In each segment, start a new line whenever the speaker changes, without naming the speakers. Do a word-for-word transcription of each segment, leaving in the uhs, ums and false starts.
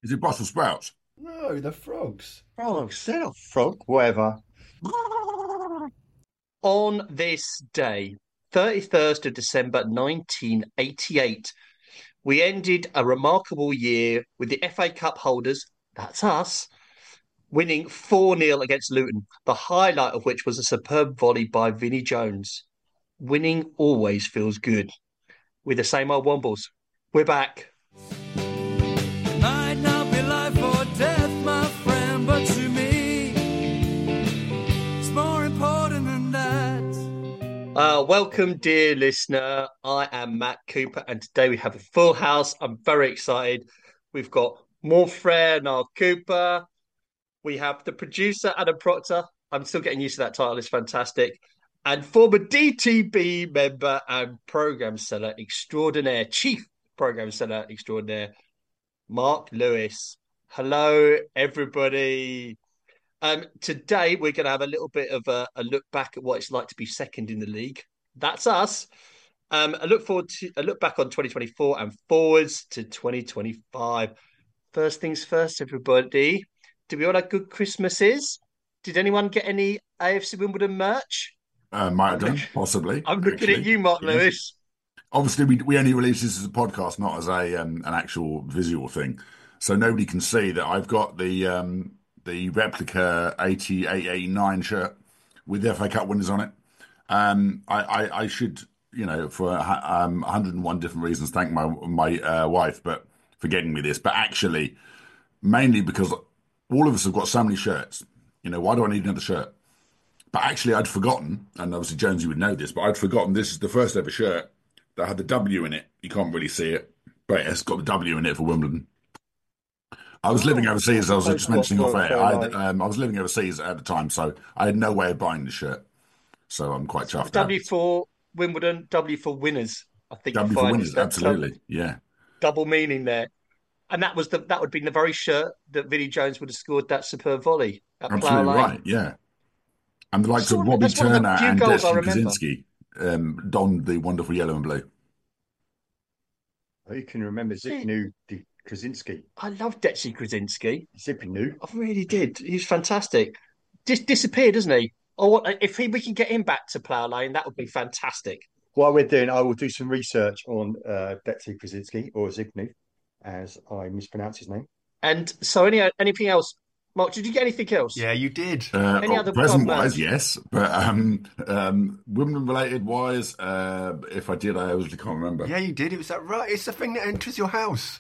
Is it Brussels sprouts?
No, the frogs.
Oh, set a frog, whatever.
On this day, thirty-first of December nineteen eighty-eight, we ended a remarkable year with the F A Cup holders, that's us, winning four nil against Luton, the highlight of which was a superb volley by Vinnie Jones. Winning always feels good. With the same old Wombles. We're back.
Might not be life or death, my friend, but to me, it's more important than that.
Uh, welcome, dear listener. I am Matt Cooper, and today we have a full house. I'm very excited. We've got mon frère, Niall Cooper. We have the producer, Adam Proctor. I'm still getting used to that title. It's fantastic. And former D T B member and programme seller extraordinaire, chief programme seller extraordinaire, Mark Lewis. Hello, everybody. Um, today, we're going to have a little bit of a, a look back at what it's like to be second in the league. That's us. Um, I look forward to a look back on twenty twenty-four and forwards to twenty twenty-five. First things first, everybody. Did we all have good Christmases? Did anyone get any A F C Wimbledon merch?
Uh, might have
I'm,
done,
look,
possibly.
I'm looking
actually.
at you, Mark
Yes.
Lewis.
Obviously, we we only release this as a podcast, not as a um, an actual visual thing, so nobody can see that I've got the um, the replica eighty-eight eighty-nine shirt with the F A Cup winners on it. Um, I, I I should, you know, for um, one hundred and one different reasons, thank my my uh, wife, but for getting me this. But actually, mainly because all of us have got so many shirts. You know, why do I need another shirt? But actually, I'd forgotten, and obviously Jonesy would know this, but I'd forgotten this is the first ever shirt that had the W in it. You can't really see it, but it's got the W in it for Wimbledon. I was
Oh,
living overseas. I was
so
just mentioning
for,
off air.
for
I,
like,
um, I was living overseas at the time, so I had no way of buying the shirt. So I'm quite
So
chuffed to have
W
it.
for Wimbledon, W for winners. I think you
W for
find
winners,
it's that tou-
absolutely. Yeah,
double meaning there. And that was the that would be the very shirt that Vinnie Jones would have scored that superb volley at Plough
absolutely
Lane.
right. Yeah, and the likes of
Extraordinary.
Robbie
That's one of the
Turner
few
and
goals I
Destiny
remember.
Kaczynski um, donned the wonderful yellow and blue.
you can remember
See,
Zipnu Krasinski.
I love Detsy Krasinski.
Zipnu.
I really did. He's fantastic. Just disappeared, doesn't he? Oh, what, if he, we can get him back to Plough Lane, that would be fantastic.
While we're doing, I will do some research on uh, Betsy Krasinski, or Zipnu, as I mispronounce his name.
And so, any anything else, Mark? Did you get anything else?
Yeah, you did.
Uh,
Any
oh,
other club
present-wise,
merch?
yes, but um, um, Wimbledon-related wise, uh, if I did, I obviously can't remember.
Yeah, you did. It was that right. It's the thing that enters your house.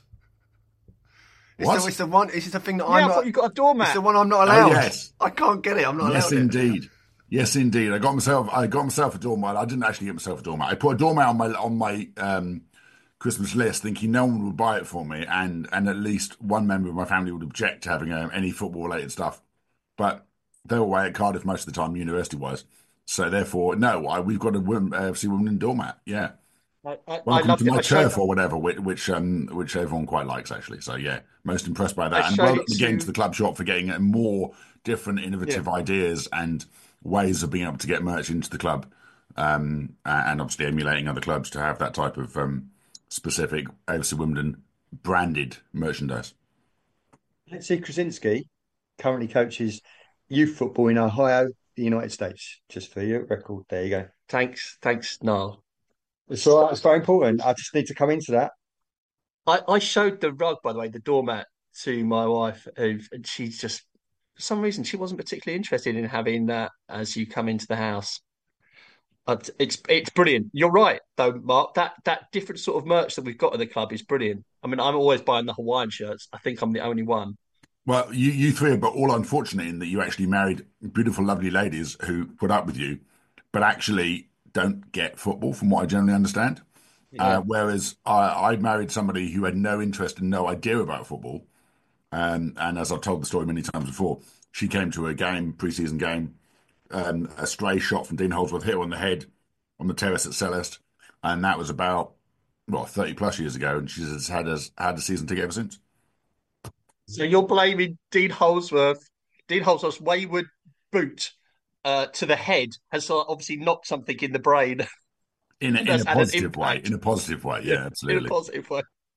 It's
What?
the, it's the one. It's the thing that
Yeah,
I'm
I
not.
thought you got a
It's
doormat.
the one I'm not
Oh
allowed.
yes,
I can't get it. I'm not
yes,
allowed it.
indeed, yes, indeed. I got myself, I got myself a doormat. I didn't actually get myself a doormat. I put a doormat on my on my um, Christmas list, thinking no one would buy it for me, and and at least one member of my family would object to having um, any football-related stuff. But they were away at Cardiff most of the time, university-wise. So therefore, no, I, we've got a women, uh, F C Wimbledon doormat. Yeah.
I, I, I
Welcome to
loved it.
my
I showed
turf or whatever, which which, um, which everyone quite likes actually. So yeah, most impressed by
I
that, and
showed
well
it
done again
to
to the club shop for getting uh, more different,
yeah.
innovative ideas and ways of being able to get merch into the club, um, and obviously emulating other clubs to have that type of um, specific A F C Wimbledon branded merchandise.
Betsy Krasinski currently coaches youth football in Ohio, the United States. Just for your record, there you go.
Thanks, thanks, Niall.
It's all right. It's very important. I just need to come into that.
I, I showed the rug, by the way, the doormat to my wife, who and she's just for some reason she wasn't particularly interested in having that as you come into the house. But it's it's brilliant. You're right, though, Mark. That that different sort of merch that we've got at the club is brilliant. I mean, I'm always buying the Hawaiian shirts. I think I'm the only one.
Well, you you three are but all unfortunate in that you actually married beautiful, lovely ladies who put up with you, but actually don't get football, from what I generally understand. Uh,
Yeah.
whereas I, I married somebody who had no interest and no idea about football. Um, and as I've told the story many times before, she came to a game, pre-season game, um, a stray shot from Dean Holdsworth hit her on the head on the terrace at Celeste. And that was about, well, thirty plus years ago. And she's had a, had a season ticket ever since.
So you're blaming Dean Holdsworth, Dean Holdsworth's wayward boot uh, to the head has uh, obviously knocked something in the brain
In a,
and
in
has
a
had an
positive way.
impact.
In a positive way.
Yeah,
Yeah,
in a
absolutely.
positive way.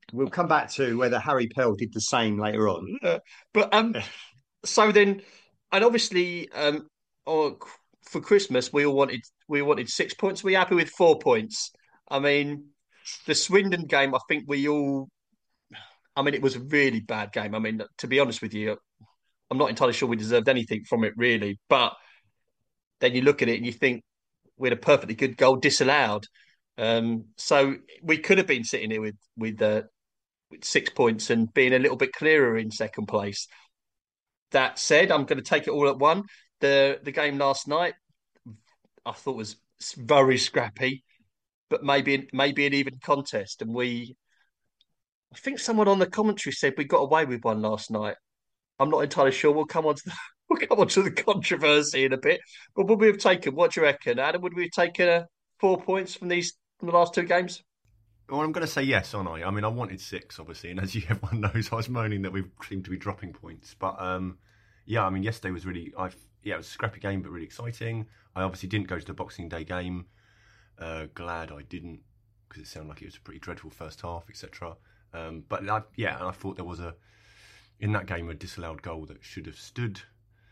We'll come back to whether Harry Pell did the same later on.
Uh, but um, so then, and obviously, um, oh, for Christmas we all wanted we wanted six points. We're happy with four points. I mean, the Swindon game, I think we all. I mean, it was a really bad game. I mean, to be honest with you, I'm not entirely sure we deserved anything from it, really. But then you look at it and you think we had a perfectly good goal disallowed. Um, so we could have been sitting here with with, uh, with six points and being a little bit clearer in second place. That said, I'm going to take it all at one. The the game last night, I thought was very scrappy, but maybe maybe an even contest. And we, I think someone on the commentary said we got away with one last night. I'm not entirely sure. We'll come on to the, we'll come on to the controversy in a bit. But would we have taken? What do you reckon, Adam? Would we have taken uh, four points from these from the last two games?
Well, I'm going to say yes, aren't I? I mean, I wanted six, obviously, and as you everyone knows, I was moaning that we seemed to be dropping points. But um, yeah, I mean, yesterday was really, I yeah, it was a scrappy game, but really exciting. I obviously didn't go to the Boxing Day game. Uh, glad I didn't, because it sounded like it was a pretty dreadful first half, et cetera. Um, but I, yeah, I thought there was a in that game a disallowed goal that should have stood.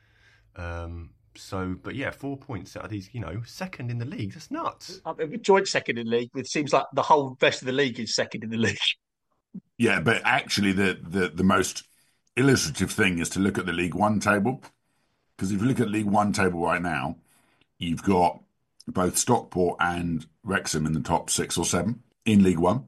Um, so, but yeah, four points out of these, you know, second in the league. That's nuts.
I mean, we joined second in the league. It seems like the whole rest of the league is second in the league.
Yeah, but actually, the, the, the most illustrative thing is to look at the League One table. Because if you look at League One table right now, you've got both Stockport and Wrexham in the top six or seven in League One.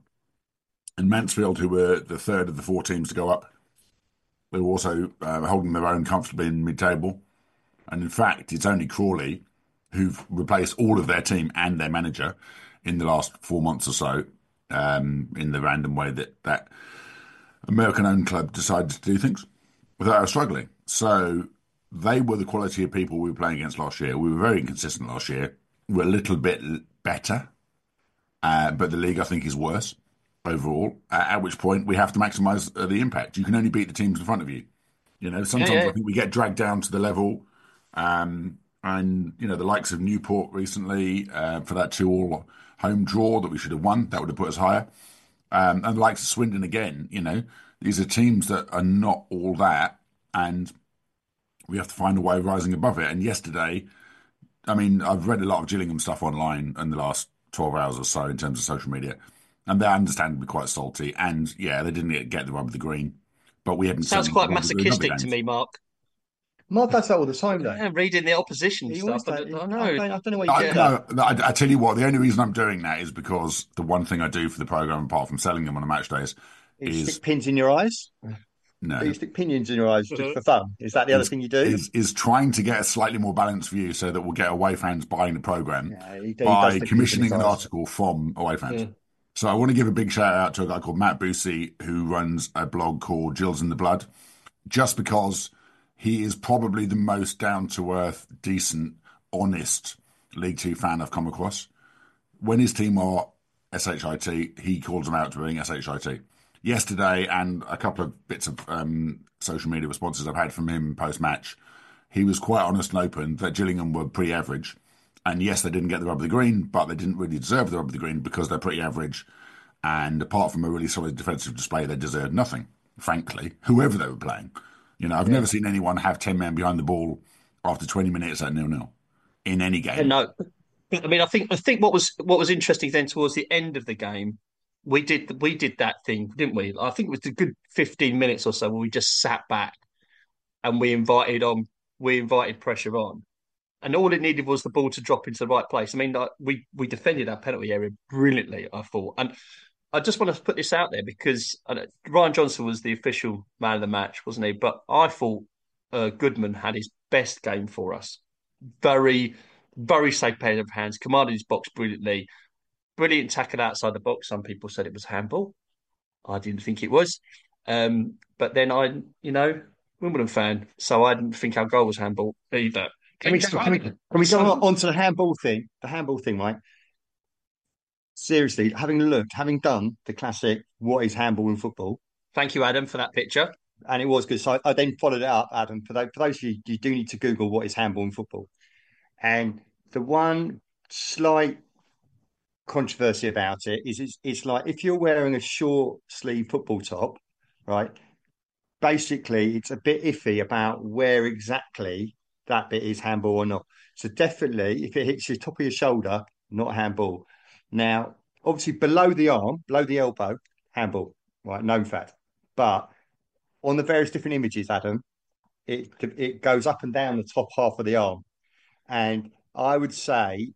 And Mansfield, who were the third of the four teams to go up, they were also uh, holding their own comfortably in mid-table. And in fact, it's only Crawley who've replaced all of their team and their manager in the last four months or so, um, in the random way that that American-owned club decided to do things without struggling. So they were the quality of people we were playing against last year. We were very inconsistent last year. We're a little bit better, uh, but the league, I think, is worse overall, uh, at which point we have to maximise uh, the impact. You can only beat the teams in front of you. You know, sometimes
Yeah, yeah.
I think we get dragged down to the level, um, and, you know, the likes of Newport recently uh, for that two-all home draw that we should have won, that would have put us higher. Um, and the likes of Swindon again, you know, these are teams that are not all that, and we have to find a way of rising above it. And yesterday, I mean, I've read a lot of Gillingham stuff online in the last twelve hours or so in terms of social media, and they're understandably quite salty. And yeah, they didn't get the rub of the green, but we haven't
Sounds
seen
quite
the rub of the green other
masochistic to
games.
me, Mark.
Mark does that all the time, though.
Yeah, reading the opposition
He
stuff.
always
I
does.
don't, I
I
know.
don't, I don't know what you
I,
get.
no, I, I tell you what, the only reason I'm doing that is because the one thing I do for the program, apart from selling them on a match days,
You
is
stick pins in your eyes.
no,
You stick pinions in your eyes just for fun. Is that the other
is,
thing you do?
is is trying to get a slightly more balanced view so that we'll get away fans buying the program
Yeah, he, he does
by
stick pins in
commissioning
his
an
eyes.
article from away fans.
Yeah.
So I want to give a big shout out to a guy called Matt Boosie, who runs a blog called Jills in the Blood, just because he is probably the most down-to-earth, decent, honest League Two fan I've come across. When his team are shit, he calls them out to being shit. Yesterday, and a couple of bits of um, social media responses I've had from him post-match, he was quite honest and open that Gillingham were pretty average. And yes, they didn't get the rub of the green, but they didn't really deserve the rub of the green because they're pretty average. And apart from a really solid defensive display, they deserved nothing, frankly, whoever they were playing. You know, I've
Yeah.
never seen anyone have ten men behind the ball after twenty minutes at nil-nil in any
Yeah,
game.
no, I mean, I think I think what was what was interesting then towards the end of the game, we did we did that thing, didn't we? I think it was a good fifteen minutes or so where we just sat back and we invited on we invited pressure on, and all it needed was the ball to drop into the right place. I mean, like, we we defended our penalty area brilliantly, I thought, and I just want to put this out there because I don't- Ryan Johnson was the official man of the match, wasn't he? But I thought uh, Goodman had his best game for us. Very, very safe pair of hands, commanded his box brilliantly. Brilliant tackle outside the box. Some people said it was handball. I didn't think it was. Um, but then I, you know, Wimbledon fan, so I didn't think our goal was handball either.
Can we, can we, can we go on, on to the handball thing? The handball thing, Mike. Seriously, having looked, having done the classic "What is handball in football?"
Thank you, Adam, for that picture.
and it was good. So I, I then followed it up, Adam. For those, for those of you, you do need to Google what is handball in football. And the one slight controversy about it is it's, it's like if you're wearing a short sleeve football top, right? Basically, it's a bit iffy about where exactly that bit is handball or not. So definitely, if it hits your top of your shoulder, not handball. Now, obviously, below the arm, below the elbow, handball, right? Known fact. But on the various different images, Adam, it it goes up and down the top half of the arm, and I would say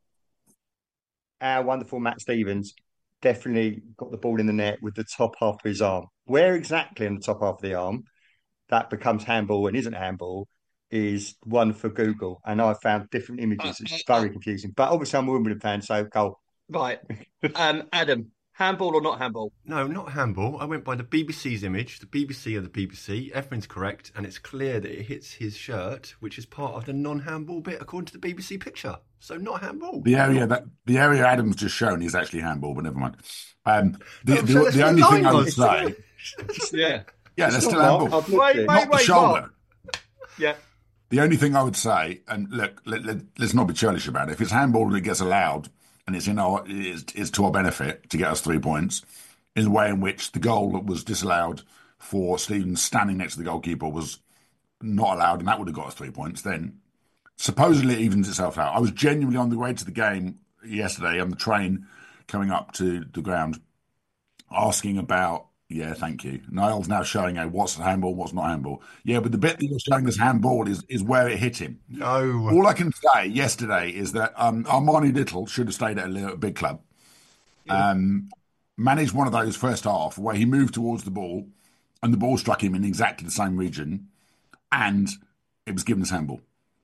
our wonderful Matt Stevens definitely got the ball in the net with the top half of his arm. Where exactly in the top half of the arm that becomes handball and isn't handball is one for Google. And I found different
Uh,
images. It's
uh,
very confusing. But obviously, I'm a Wimbledon fan, so goal.
right. Um, Adam, handball or not handball?
No, not handball. I went by the B B C's image. The B B C are the B B C. Everything's correct, and it's clear that it hits his shirt, which is part of the non-handball bit according to the B B C picture. So not handball.
The area that the area Adam's just shown is actually handball, but never mind. Um, the
No,
the,
so
the,
there's
only
no
thing I
line
would
on
say,
Yeah.
yeah,
It's
that's
not
still
Mark.
handball,
I've looked
Wait,
at it.
wait,
not the
wait,
shoulder.
Mark. Yeah.
The only thing I would say, and look, let, let, let's not be churlish about it. If it's handball and it gets allowed, and it's in our, it's, it's to our benefit to get us three points, in the way in which the goal that was disallowed for Stevens standing next to the goalkeeper was not allowed, and that would have got us three points. Then supposedly it evens itself out. I was genuinely on the way to the game yesterday on the train coming up to the ground, asking about. Yeah, thank you. Niall's now showing out what's handball, what's not handball. Yeah, but the bit that you're showing as handball is, is where it hit him.
No.
All I can say yesterday is that um, Armani Little should have stayed at a, little, big club. Um, managed one of those first half where he moved towards the ball and the ball struck him in exactly the same region and it was given as handball.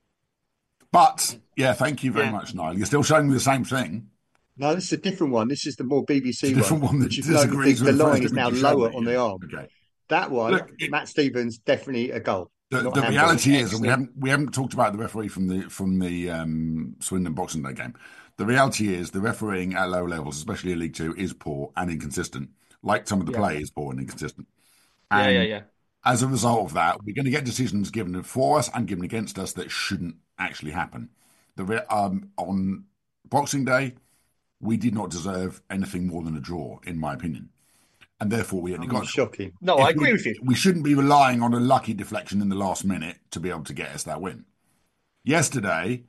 But, yeah, thank you very
Yeah.
much, Niall. You're still showing me the same thing.
No, this is a different one. This is the more B B C
It's a different
one,
one that
which is no, the,
disagrees
the
with the
line
first
is now
image you showed
lower
me.
on the
Yeah.
arm.
Okay.
That one,
Look, it-
Matt Stevens, definitely a goal.
The,
not
the
handball.
reality is, and we
Excellent.
haven't we haven't talked about the referee from the from the um, Swindon Boxing Day game. The reality is, the refereeing at low levels, especially in League Two, is poor and inconsistent. Like some of the
Yeah.
play is poor and inconsistent.
Yeah,
And
yeah, yeah.
as a result of that, we're going to get decisions given for us and given against us that shouldn't actually happen. The re- um, on Boxing Day, we did not deserve anything more than a draw, in my opinion, and therefore we only got a draw.
Shocking.
No,
If
I agree
we,
with you.
We shouldn't be relying on a lucky deflection in the last minute to be able to get us that win. Yesterday,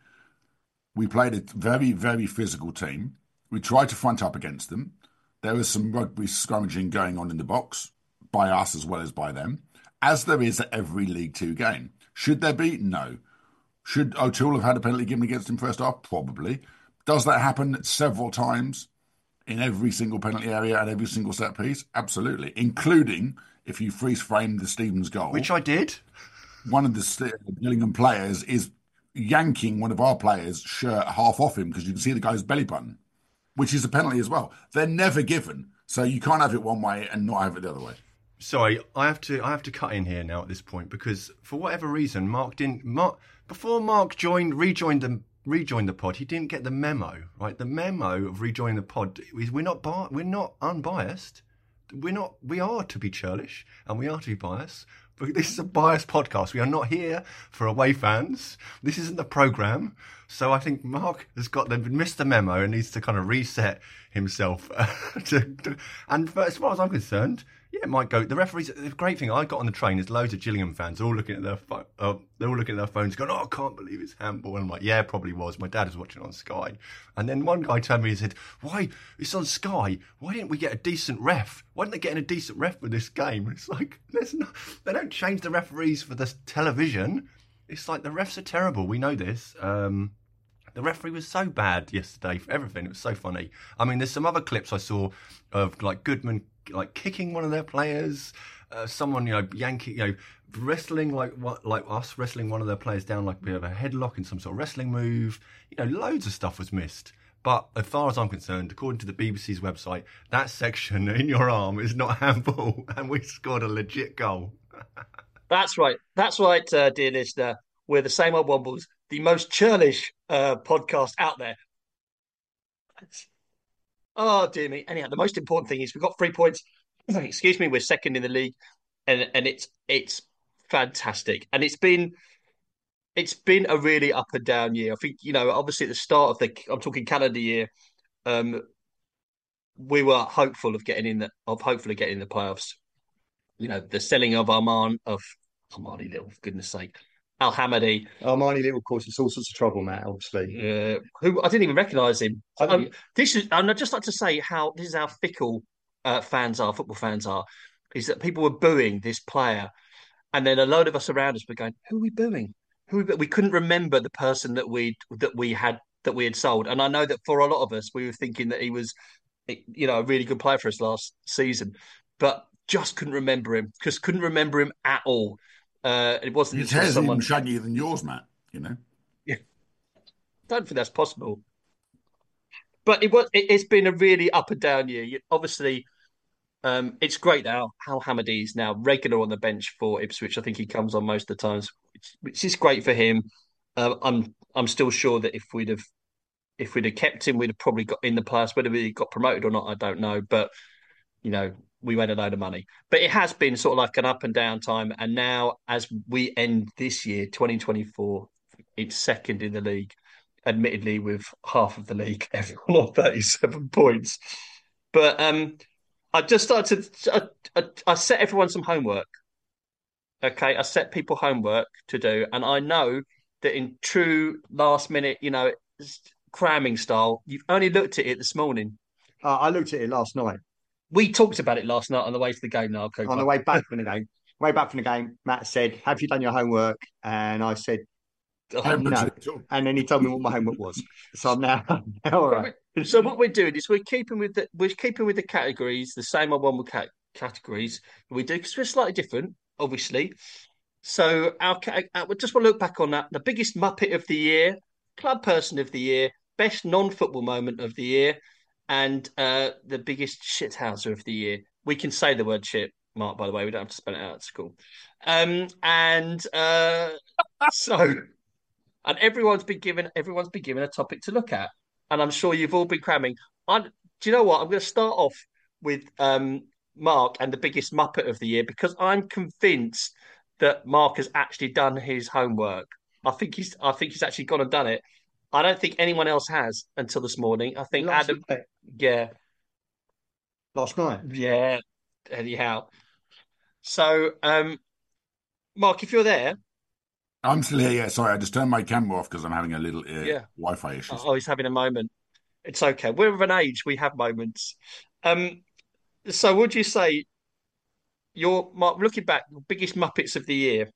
we played a very, very physical team. We tried to front up against them. There was some rugby scrummaging going on in the box by us as well as by them, as there is at every League Two game. Should there be? No. Should O'Toole have had a penalty given against him first half? Probably. Does that happen several times in every single penalty area and every single set piece? Absolutely. Including if you freeze frame the Stevens goal.
Which I did.
One of the St- Gillingham players is yanking one of our players' shirt half off him because you can see the guy's belly button, which is a penalty as well. They're never given. So you can't have it one way and not have it the other way.
Sorry, I have to I have to cut in here now at this point because for whatever reason, Mark didn't Mark before Mark joined rejoined the rejoined the pod, he didn't get the memo. Right, the memo of rejoining the pod is we're not bi- we're not unbiased. We're not. We are to be churlish and we are to be biased. But this is a biased podcast. We are not here for away fans. This isn't the program. So I think Mark has got the missed the memo and needs to kind of reset himself. to, to, and for, as far as I'm concerned, yeah, it might go. The referees. The great thing I got on the train is loads of Gillingham fans. They're all looking at their phone. Uh, they're all looking at their phones, going, "Oh, I can't believe it's handball." And I'm like, "Yeah, it probably was." My dad was watching on Sky, and then one guy turned to me and said, "Why? It's on Sky. Why didn't we get a decent ref? Why didn't they get in a decent ref for this game?" It's like there's no. They don't change the referees for the television. It's like the refs are terrible. We know this. Um, The referee was so bad yesterday for everything. It was so funny. I mean, there's some other clips I saw of like Goodman like kicking one of their players, uh, someone you know yanking, you know, wrestling like what like us wrestling one of their players down like a bit of a headlock in some sort of wrestling move. You know, loads of stuff was missed. But as far as I'm concerned, according to the B B C's website, that section in your arm is not handball, and we scored a legit goal.
That's right. That's right, uh, dear listener. We're the same old Wombles, the most churlish uh, podcast out there. Oh, dear me. Anyhow, the most important thing is we've got three points. Excuse me, we're second in the league, and and it's it's fantastic. And it's been it's been a really up and down year. I think, you know, obviously at the start of the I'm talking calendar year, um, we were hopeful of getting in the of hopefully getting in the playoffs. You know, the selling of Arman of Armani Little, for goodness sake, Al Hamadi,
Armani Little causes all sorts of trouble, Matt, obviously.
uh, who I didn't even recognise him.
I,
Um, this is, and I'd just like to say how this is how fickle uh, fans are, football fans are, is that people were booing this player, and then a load of us around us were going, "Who are we booing? Who are we, boo-" we couldn't remember the person that we that we had that we had sold, and I know that for a lot of us, we were thinking that he was, you know, a really good player for us last season, but just couldn't remember him because couldn't remember him at all. Uh, it wasn't
His
until
hair's even
someone,
shaggier than yours, Matt. You know.
yeah, don't think that's possible. But it was. It, it's been a really up and down year. You, obviously, um, it's great now. Al Hamadi is now regular on the bench for Ipswich. I think he comes on most of the times, which, which is great for him. Um, I'm I'm still sure that if we'd have if we'd have kept him, we'd have probably got in the playoffs. Whether we got promoted or not, I don't know. But you know, we made a load of money. But it has been sort of like an up and down time. And now, as we end this year, twenty twenty-four, it's second in the league, admittedly, with half of the league, everyone on thirty-seven points. But um, I just started to, I, I, I set everyone some homework. Okay. I set people homework to do. And I know that in true last minute, you know, cramming style, you've only looked at it this morning.
uh, I looked at it last night
We talked about it last night on the way to the game now,
on the
Cooper.
way back from the game. Way back from the game, Matt said, "Have you done your homework?" And I said,
I
Oh,
haven't looked
"No."
at it at all.
And then he told me what my homework was. So I'm now, now all right.
so what we're doing is we're keeping with the we're keeping with the categories, the same old one with cat categories we do because we're slightly different, obviously. So our, ca- uh, we just want to look back on that. The biggest Muppet of the year, club person of the year, best non-football moment of the year, and uh, the biggest shithouser of the year. We can say the word shit, Mark, by the way. We don't have to spell it out at school. Um, and uh, so, and everyone's been given everyone's been given a topic to look at, and I'm sure you've all been cramming. I, do you know what? I'm going to start off with um, Mark and the biggest Muppet of the year because I'm convinced that Mark has actually done his homework. I think he's I think he's actually gone and done it. I don't think anyone else has until this morning. I think
Last
Adam,
night.
yeah,
Last night.
yeah. Anyhow, so um, Mark, if you're there,
I'm still here. Yeah, sorry, I just turned my camera off because I'm having a little uh,
yeah.
Wi-Fi issues.
Oh, he's having a moment. It's okay. We're of an age, we have moments. Um, so would you say your Mark, looking back, the biggest Muppets of the year?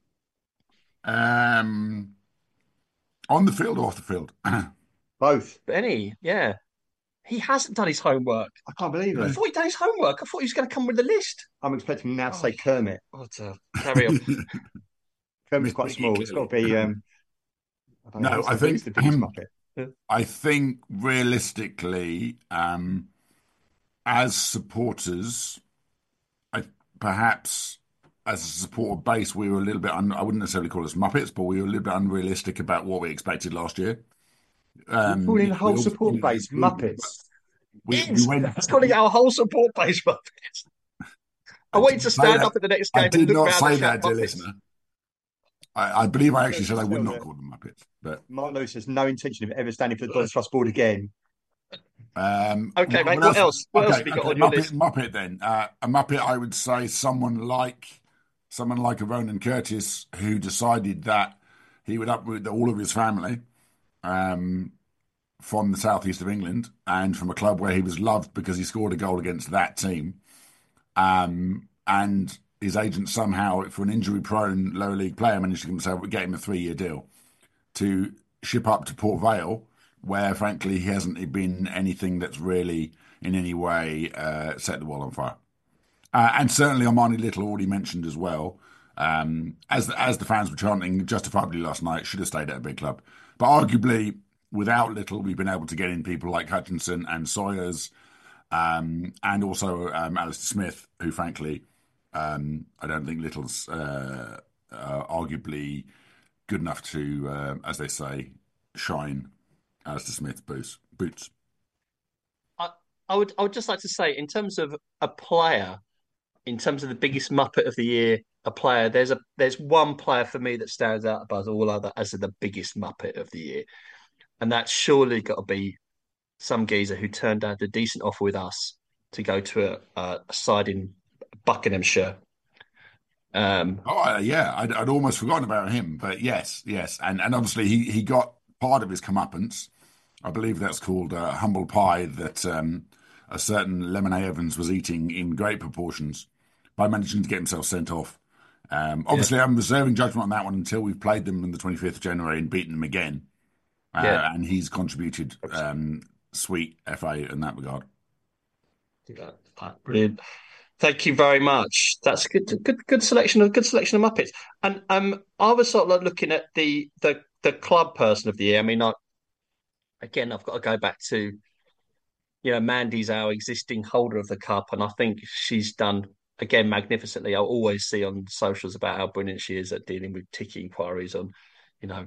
Um, on the field or off the field?
Both.
Benny, yeah. He hasn't done his homework.
I can't believe
I
it.
thought he'd done his homework. I thought he was going to come with a list.
I'm expecting him now to say
Oh,
Kermit.
what a carry on.
Kermit's
Miss
quite
Piggy,
small. It's got to
clearly.
be. Um, I don't know.
No,
What's
I
the, who's
think
the biggest Muppet?
I think realistically, um, as supporters, I perhaps as a supporter base, we were a little bit. Un, I wouldn't necessarily call us Muppets, but we were a little bit unrealistic about what we expected last year. Um,
Calling
you
the
know, we
whole
all-
support
you know,
base
we-
Muppets.
We, we
It's,
went.
it's calling our whole support base Muppets. I
I
want you
didn't
to
say
stand
that.
up at the next
I
game and
did
look
not
round
say
and shout
that, dear
Muppets.
listener. I, I believe I actually said I would
Still
not
there.
call them Muppets, but
Mark Lewis has no intention of ever standing for the Dons Trust Board again.
um,
Okay,
what,
mate.
what
What else? What else
Okay,
have you got
okay,
on your
Muppet,
list?
Muppet. Then uh, a Muppet, I would say someone like someone like a Ronan Curtis who decided that he would uproot all of his family um, from the southeast of England and from a club where he was loved because he scored a goal against that team. Um, and his agent somehow, for an injury-prone lower league player, managed to say, get him a three-year deal to ship up to Port Vale, where frankly he hasn't been anything that's really in any way uh, set the world on fire. Uh, and certainly Armani Little already mentioned as well, um, as the, as the fans were chanting justifiably last night, should have stayed at a big club. But arguably, without Little, we've been able to get in people like Hutchinson and Sawyers, um, and also um, Alistair Smith, who frankly, um, I don't think Little's uh, uh, arguably good enough to, uh, as they say, shine Alistair Smith's boots. boots.
I, I would I would just like to say, in terms of a player, in terms of the biggest Muppet of the year, a player, there's a there's one player for me that stands out above all other as the biggest Muppet of the year, and that's surely got to be some geezer who turned down a decent offer with us to go to a, a side in Buckinghamshire. Um,
Oh, uh, yeah, I'd, I'd almost forgotten about him, but yes, yes, and and obviously he he got part of his comeuppance. I believe that's called uh, humble pie that um, a certain Lemon Evans was eating in great proportions by managing to get himself sent off. Um, obviously, I'm reserving judgment on that one until we've played them on the twenty-fifth of January and beaten them again. Uh,
yeah,
and he's contributed um, sweet F A in that regard.
brilliant. Thank you very much. That's a good, good, good selection of good selection of Muppets. And um, I was sort of like looking at the the the club person of the year. I mean, I, again, I've got to go back to, you know, Mandy's our existing holder of the cup, and I think she's done again magnificently. I always see on socials about how brilliant she is at dealing with ticket inquiries on, you know,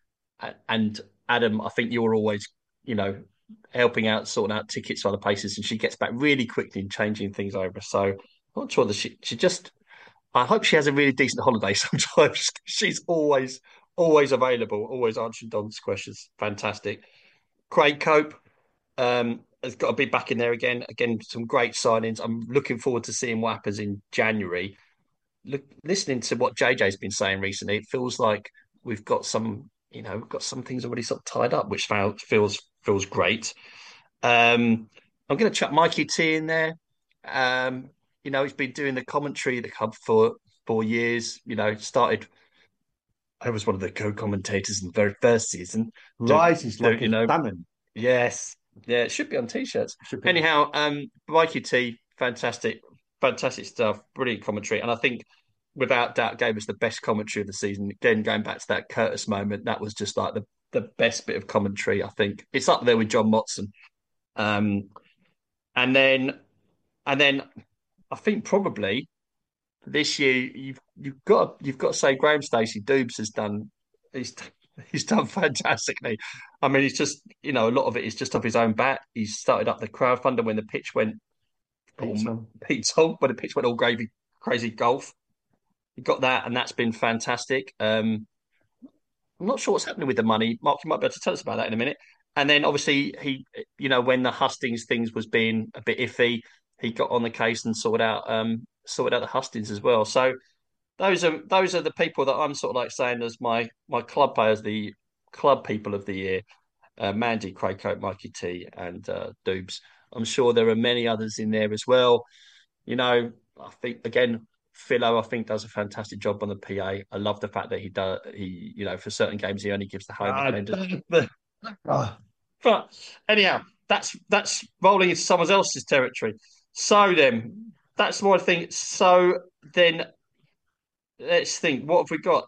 and Adam, I think you're always, you know, helping out, sorting out tickets for other places, and she gets back really quickly and changing things over. So I'm not sure that she she just. I hope she has a really decent holiday sometimes. She's always always available, always answering Don's questions. Fantastic. Craig Cope um, has got to be back in there again. Again, some great signings. I'm looking forward to seeing what happens in January. Look, listening to what J J's been saying recently, it feels like we've got some, you know, we've got some things already sort of tied up, which feels feels great. Um, I'm going to chuck Mikey T in there. Um, you know, he's been doing the commentary of the club for four years. You know, started. I was one of the co-commentators in the very first season.
Rises
Don't-
like
you
a
know,
salmon.
yes, yeah, it should be on t-shirts.
Should be.
Anyhow, um, Mikey T, fantastic, fantastic stuff, brilliant commentary, and I think without doubt gave us the best commentary of the season. Again, going back to that Curtis moment, that was just like the the best bit of commentary. I think it's up there with John Motson. Um, and then and then I think probably this year you've you've got you've got to say Graham Stacey Doobs has done he's he's done fantastically. I mean, he's just, you know, a lot of it is just off his own bat. He's started up the crowdfunder when the pitch went
Pizza.
all pizza when the pitch went all gravy crazy golf. He got that, and that's been fantastic. Um, I'm not sure what's happening with the money. Mark, you might be able to tell us about that in a minute. And then obviously he, you know, when the Hustings things was being a bit iffy, he got on the case and sorted out um sorted out the Hustings as well. So those are those are the people that I'm sort of like saying as my my club players, the club people of the year. Uh, Mandy, Craig Cope, Mikey T, and uh, Doobs. I'm sure there are many others in there as well. You know, I think again, Philo, I think, does a fantastic job on the P A. I love the fact that he does. He, you know, for certain games, he only gives the home
Ah,
defenders.
Ah,
But anyhow, that's that's rolling into someone else's territory. So then, that's my thing. So then, let's think. What have we got?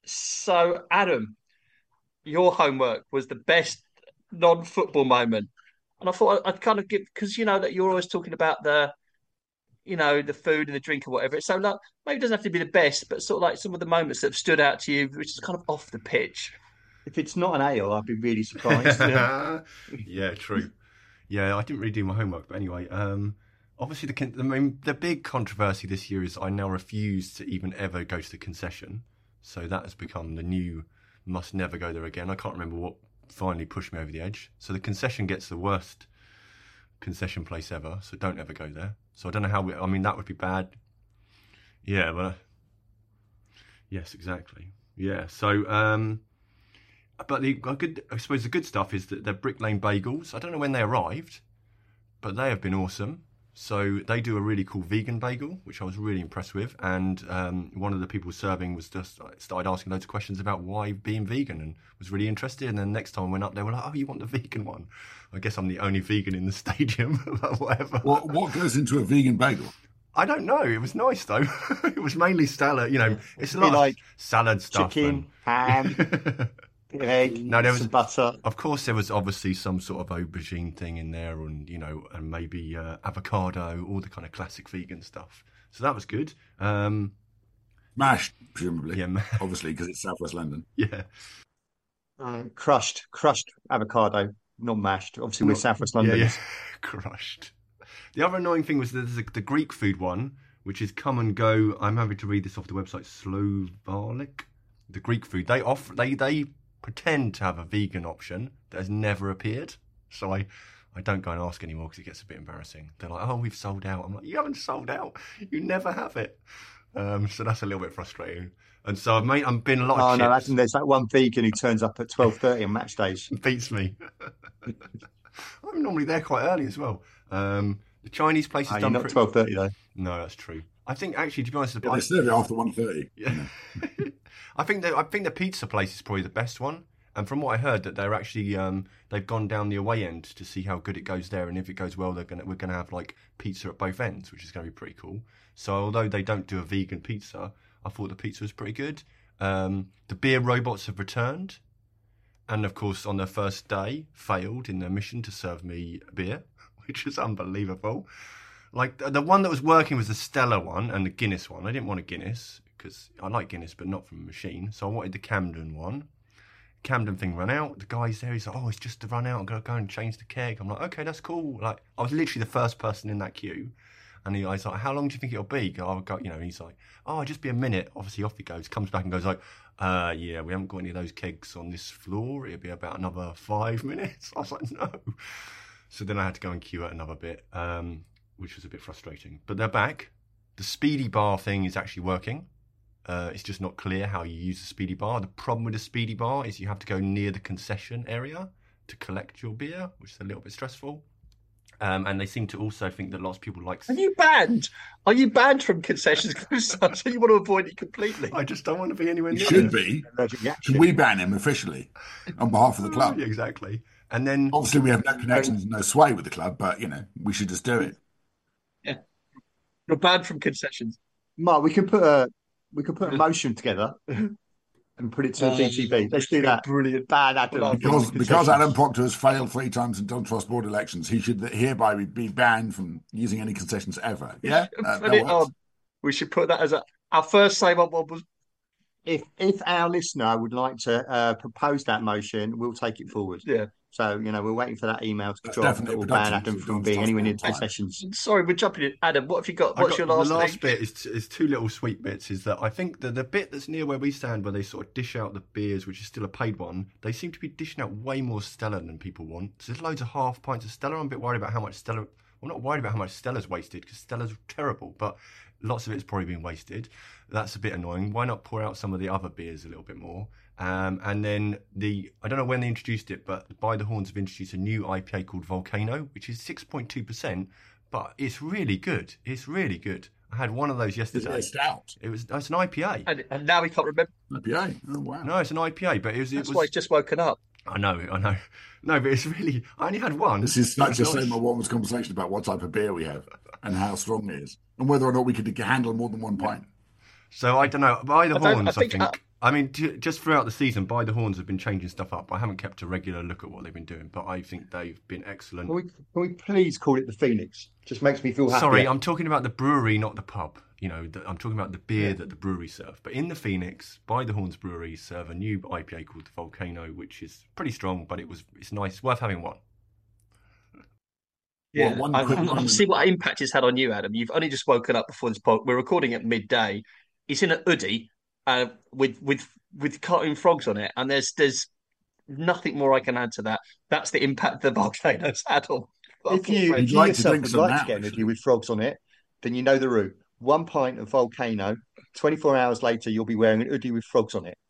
So Adam, your homework was the best non-football moment, and I thought I'd kind of give, because you know that you're always talking about the, you know, the food and the drink or whatever. So like, maybe it doesn't have to be the best, but sort of like some of the moments that have stood out to you, which is kind of off the pitch.
if it's not an ale, I'd be really surprised.
yeah. yeah, true. Yeah, I didn't really do my homework, but anyway, um, obviously the con- I mean, the big controversy this year is I now refuse to even ever go to the concession, so that has become the new must never go there again. I can't remember what finally pushed me over the edge. So the concession gets the worst concession place ever, so don't ever go there. So I don't know how we, I mean, that would be bad. Yeah, but uh, yes, exactly. Yeah, so um, but the good, I suppose the good stuff is that they're Brick Lane bagels. I don't know when they arrived, but they have been awesome. So they do a really cool vegan bagel, which I was really impressed with. And um, one of the people serving was just started asking loads of questions about why being vegan, and was really interested. And then next time I went up, they were like, "Oh, you want the vegan one?" I guess I'm the only vegan in the stadium, but whatever.
What what goes into a vegan bagel?
I don't know. It was nice though. It was mainly salad. You know, it's a lot
like
of salad stuff.
Chicken,
and...
ham, egg,
No, there was
some butter.
Of course, there was obviously some sort of aubergine thing in there, and you know, and maybe uh, avocado, all the kind of classic vegan stuff. So that was good. Um,
Mashed, presumably.
Yeah, ma-
obviously, because it's Southwest London.
yeah,
Uh, crushed, crushed avocado, not mashed. Obviously, we're Southwest London.
yeah, yeah, crushed. The other annoying thing was there's the, the Greek food one, which is come and go. I'm happy to read this off the website. Slovalik, the Greek food. They offer they they pretend to have a vegan option that has never appeared. So I, I don't go and ask anymore because it gets a bit embarrassing. They're like, "Oh, we've sold out." I'm like, "You haven't sold out. You never have it." Um, so that's a little bit frustrating. And so I've made, I've been a lot
Oh
of
no,
chips.
that's, there's that one vegan who turns up at twelve thirty on match days.
Beats me. I'm normally there quite early as well. Um, the Chinese place
Oh,
has
you're
done
not
pretty-
twelve thirty though.
No, that's true. I think actually, to be honest,
Yeah,
I,
they serve it after one thirty.
yeah. I think that I think the pizza place is probably the best one. And from what I heard, that they're actually um, they've gone down the away end to see how good it goes there, and if it goes well, they're gonna we're gonna have like pizza at both ends, which is gonna be pretty cool. So although they don't do a vegan pizza, I thought the pizza was pretty good. Um, the beer robots have returned, and of course on their first day failed in their mission to serve me beer, which is unbelievable. Like the one that was working was the Stella one and the Guinness one. I didn't want a Guinness because I like Guinness, but not from a machine. So I wanted the Camden one. Camden thing ran out. The guy's there. He's like, "Oh, it's just to run out. I'm gonna go and change the keg." I'm like, "Okay, that's cool." Like I was literally the first person in that queue, and he was like, "How long do you think it'll be?" I would go, you know, and he's like, "Oh, just be a minute." Obviously, off he goes. Comes back and goes like, "Uh, yeah, we haven't got any of those kegs on this floor. It'll be about another five minutes." I was like, "No." So then I had to go and queue at another bit, um, which was a bit frustrating. But they're back. The speedy bar thing is actually working. Uh, it's just not clear how you use the speedy bar. The problem with the speedy bar is you have to go near the concession area to collect your beer, which is a little bit stressful. Um, and they seem to also think that lots of people like.
Are you banned? Are you banned from concessions? So you want to avoid it completely?
I just don't want to be anywhere
He
near
should
it.
be.
Allergic
Should
reaction.
we ban him officially on behalf of the club?
Yeah, exactly. And then
Obviously, we have no connections, no sway with the club, but you know, we should just do it.
Yeah, you're banned from concessions.
Mark, we could put a we could put a motion together and put it to the
Oh,
D C B. Let's do that.
Brilliant.
Ban Adam.
Well,
Because
from
because
concessions.
Adam Proctor has failed three times in Dontross board elections, he should hereby be banned from using any concessions ever. Yeah, Uh,
Put
that
it
works.
on. We should put that as a our first save up one was
If if our listener would like to uh, propose that motion, we'll take it forward.
yeah.
So you know, we're waiting for that email to
That's
drop
definitely
that
a
will ban
production
Adam
of
from
Don's
being anywhere near the
Transport.
concessions.
Sorry, we're jumping in. Adam, what have you got?
I
What's
got-
your last
the last
thing?
bit is, is two little sweet bits. Is that I think that the bit that's near where we stand, where they sort of dish out the beers, which is still a paid one, they seem to be dishing out way more Stella than people want. So there's loads of half pints of Stella. I'm a bit worried about how much Stella. I'm not worried about how much Stella's wasted because Stella's terrible, but lots of it's probably been wasted. That's a bit annoying. Why not pour out some of the other beers a little bit more? Um, and then the I don't know when they introduced it, but By the Horns have introduced a new I P A called Volcano, which is six point two percent, but it's really good. It's really good. I had one of those
Is it
yesterday.
a stout?
It was it's an I P A.
And, and now we can't remember.
I P A. Oh wow.
No, it's an I P A, but it was. It
That's
was
why he's just woken up.
I know, I know. No, but it's really. I only had one.
This is
It
such
was
a
nice.
same old one was conversation about what type of beer we have and how strong it is and whether or not we could handle more than one pint.
So I don't know. By the
I don't-
Horns,
I
I
think-
think.
uh,
I mean, j- just throughout the season, By the Horns have been changing stuff up. I haven't kept a regular look at what they've been doing, but I think they've been excellent.
Can we, can we please call it the Phoenix? Just makes me feel happy.
Sorry, I'm talking about the brewery, not the pub. You know, the, I'm talking about the beer that the brewery serve. But in the Phoenix, By the Horns Brewery serve a new I P A called the Volcano, which is pretty strong, but it was it's nice, worth having one.
Yeah,
Well, one
I,
quick
I, I
comment.
see what impact it's had on you, Adam. You've only just woken up before this pod. We're recording at midday. It's in a hoodie uh, with with with cartoon frogs on it, and there's there's nothing more I can add to that. That's the impact the volcano's had on.
If you, if
You'd
you
like to
yourself
drink
would
some
like
now,
to get an
actually.
hoodie with frogs on it, then you know the route. One pint of Volcano, twenty-four hours later, you'll be wearing an hoodie with frogs on it.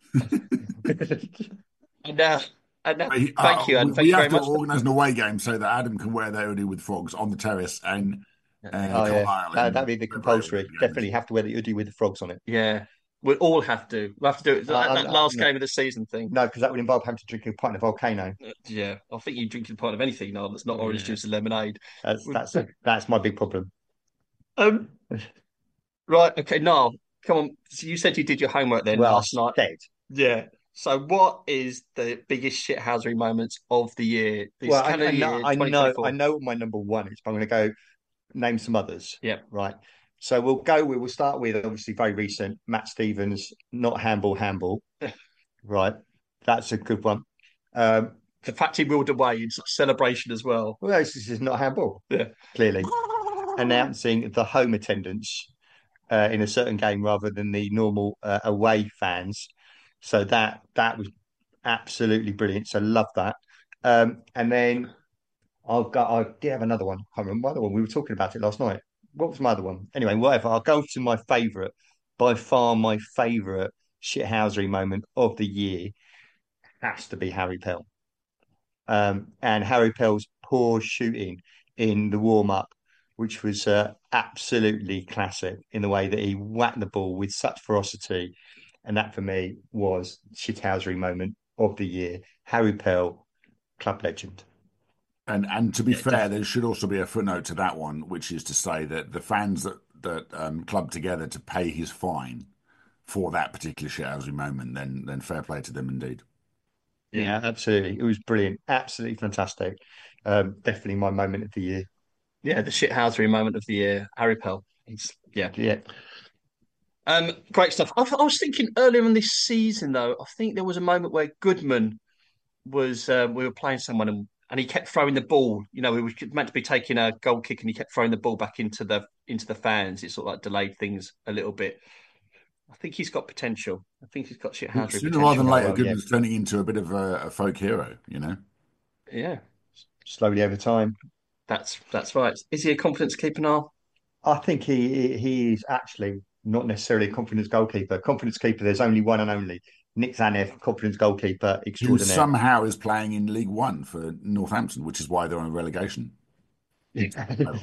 and uh, and uh,
We-
thank
uh,
you, and
we,
thank
we
you very
have to
much.
organise an away game so that Adam can wear their hoodie with frogs on the terrace and uh,
Oh, yeah.
Carlisle
That,
and-
that'd be the compulsory. Definitely have to wear the hoodie with the frogs on it.
Yeah, we all have to. We have to do it. That,
Uh,
that
uh,
last
no.
game of the season thing.
No, because that would involve having to drink a pint of Volcano.
Uh, Yeah, I think you drinking part of anything now that's not orange
Yeah.
juice and lemonade.
That's that's that's my big problem.
Um, right, okay, Niall, come on. So you said you did your homework then
Well,
last night.
dead.
Yeah. So, what is the biggest shithousery moments of the year? This
Well, I,
calendar
I know,
year
I know,
twenty twenty-four?
I know what my number one is, but I'm going to go name some others.
Yeah.
Right. So we'll go. We will start with obviously very recent Matt Stevens, not handball, handball. Right. That's a good one. Um,
The fact he wheeled away in such celebration as well.
well, this is not handball.
Yeah.
Clearly, announcing the home attendance uh, in a certain game rather than the normal uh, away fans. So that that was absolutely brilliant. So love that. Um, and then I've got. I did have another one. I can't remember my other one. We were talking about it last night. What was my other one? Anyway, whatever. I'll go to my favourite. By far, my favourite shithousery moment of the year has to be Harry Pell. Um, and Harry Pell's poor shooting in the warm up, which was uh, absolutely classic in the way that he whacked the ball with such ferocity. And that for me was shithousery moment of the year. Harry Pell, club legend.
And and to be
Yeah,
fair,
definitely.
there should also be a footnote to that one, which is to say that the fans that that um, clubbed together to pay his fine for that particular shithousery moment, then then fair play to them indeed.
Yeah.
Yeah, absolutely. It was brilliant. Absolutely fantastic. Um, definitely my moment of the year.
Yeah, the shithousery moment of the year, Harry Pell. He's yeah.
Yeah.
Um, great stuff. I, I was thinking earlier in this season, though. I think there was a moment where Goodman was um, we were playing someone and, and he kept throwing the ball. You know, we were meant to be taking a goal kick and he kept throwing the ball back into the into the fans. It sort of like delayed things a little bit. I think he's got potential. I think he's got shithousery
Sooner rather than
potential.
Oh
later,
well, yeah.
Goodman's turning into a bit of a, a folk hero, you know.
Yeah,
Slowly over time.
that's that's right. Is he a confidence keeper now?
I think he he is actually not necessarily a confidence goalkeeper. Confidence keeper, there's only one and only. Nick Zanev, confidence goalkeeper
Who
extraordinaire.
somehow is playing in League One for Northampton, which is why they're on relegation. level.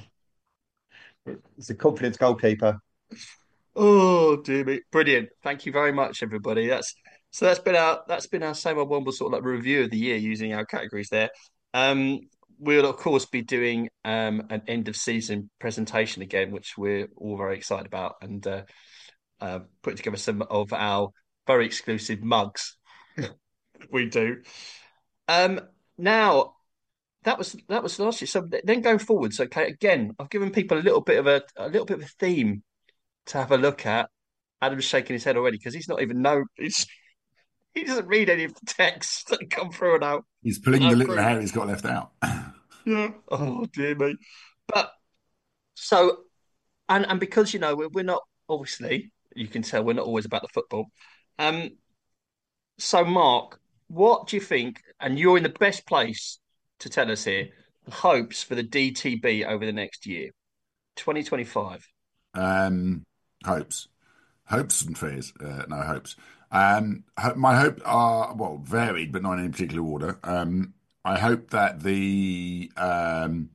It's a confidence goalkeeper.
Oh dear me, brilliant! Thank you very much, everybody. That's so that's been our that's been our same old Womble sort of like review of the year using our categories there. Um, we'll of course be doing um an end of season presentation again, which we're all very excited about, and uh, uh putting together some of our very exclusive mugs we do. Um, now that was that was last year. So then going forwards, okay, again, I've given people a little bit of a a little bit of a theme to have a look at. Adam's shaking his head already because he's not even know he's, he doesn't read any of the texts that come through on our,
He's
on
pulling
our
the little
group.
hair he's got left out.
Yeah. Oh dear me. But so and and because you know we're, we're not obviously you can tell we're not always about the football. Um. So Mark, what do you think? And you're in the best place to tell us here. Hopes for the D T B over the next year, twenty twenty-five.
Um, hopes, hopes and fears. Uh, no hopes. Um, ho- my hope are well varied, but not in any particular order. Um, I hope that the um,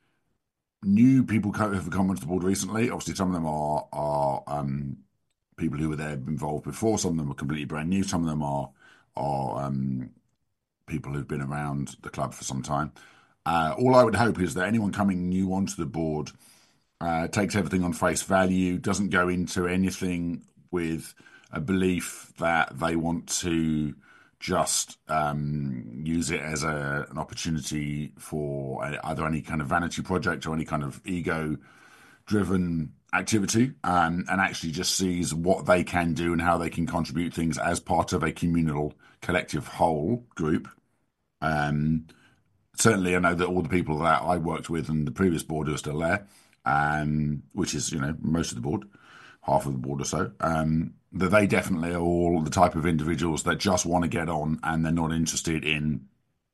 new people co- have come onto the board recently. Obviously, some of them are are um, people who were there involved before. Some of them are completely brand new. Some of them are are um, people who've been around the club for some time. Uh, all I would hope is that anyone coming new onto the board uh, takes everything on face value, doesn't go into anything with a belief that they want to just um, use it as a, an opportunity for a, either any kind of vanity project or any kind of ego driven activity, um, and actually just sees what they can do and how they can contribute things as part of a communal collective whole group. Um, certainly, I know that all the people that I worked with and the previous board are still there, um, which is, you know, most of the board, half of the board or so, um, that they definitely are all the type of individuals that just want to get on and they're not interested in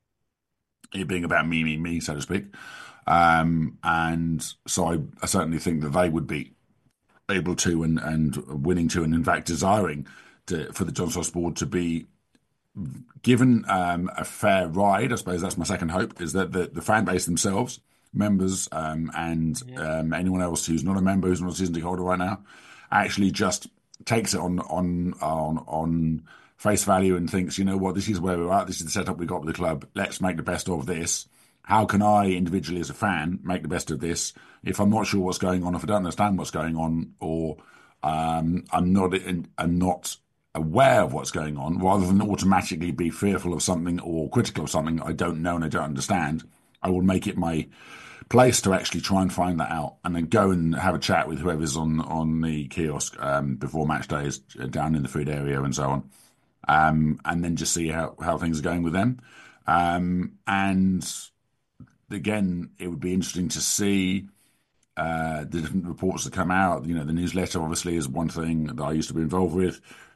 it being about me, me, me, so to speak. Um, and so I, I certainly think that they would be able to and, and willing to, and in fact desiring to, for the John Soss board to be given um, a fair ride. I suppose that's my second hope, is that the, the fan base themselves, members, um, and
Yeah.
um, anyone else who's not a member, who's not a season ticket holder right now, actually just takes it on on on on face value and thinks, you know what, this is where we're at. This is the setup we got with the club. Let's make the best of this. How can I, individually as a fan, make the best of this? If I'm not sure what's going on, if I don't understand what's going on, or um, I'm not in, I'm not aware of what's going on, rather than automatically be fearful of something or critical of something I don't know and I don't understand, I will make it my place to actually try and find that out, and then go and have a chat with whoever's on on the kiosk um, before match days down in the food area and so on, um, and then just see how, how things are going with them. Um, and again, it would be interesting to see uh, the different reports that come out. You know, the newsletter obviously is one thing that I used to be involved with.